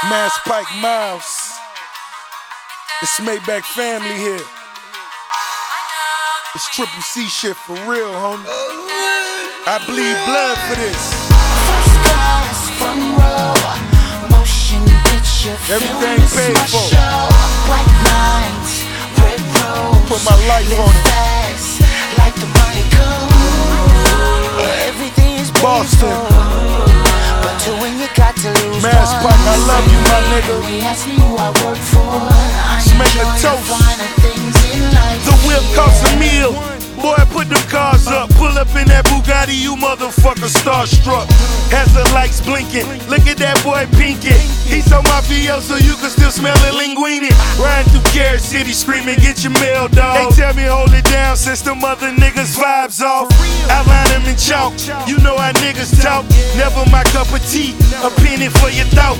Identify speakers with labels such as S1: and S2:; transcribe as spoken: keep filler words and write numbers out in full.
S1: Mass Pike Miles. It's Maybach family here. It's Triple C shit for real, homie. I bleed blood for this.
S2: First class, front row, motion picture,
S1: everything paid for.
S2: White lines, red rose.
S1: Put my life on it.
S2: Fast, like the money comes. Everything is
S1: Boston.
S2: But to when you got to lose
S1: Mass Pike, I love you, my nigga.
S2: They ask me who I work for. I
S1: Let's make a
S2: enjoy the
S1: toast.
S2: finer things in life.
S1: The whip costs a meal. Boy, put them cars up. Pull up in that Bugatti, you motherfucker starstruck. Has the lights blinking. Look at that boy pinking. He's so mafioso, you can still smell the linguine. Riding through Carrot City screaming, get your mail, dog. They tell me hold it down since the mother niggas vibes off. Outline them in chalk. You know how niggas talk. Never my cup of tea. A penny for your thoughts.